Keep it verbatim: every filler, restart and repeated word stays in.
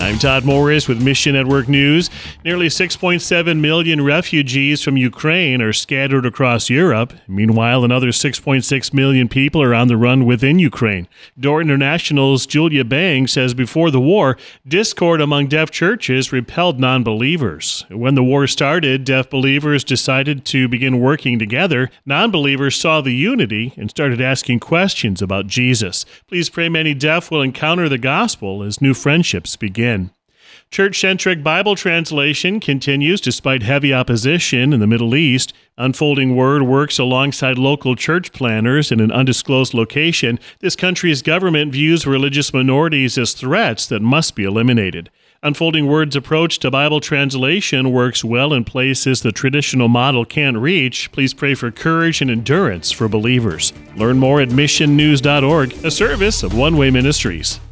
I'm Todd Morris with Mission Network News. Nearly six point seven million refugees from Ukraine are scattered across Europe. Meanwhile, another six point six million people are on the run within Ukraine. Door International's Julia Bang says before the war, discord among deaf churches repelled non-believers. When the war started, deaf believers decided to begin working together. Non-believers saw the unity and started asking questions about Jesus. Please pray many deaf will encounter the gospel as new friendships begin. Church-centric Bible translation continues despite heavy opposition in the Middle East. Unfolding Word works alongside local church planners in an undisclosed location. This country's government views religious minorities as threats that must be eliminated. Unfolding Word's approach to Bible translation works well in places the traditional model can't reach. Please pray for courage and endurance for believers. Learn more at mission news dot org, a service of One Way Ministries.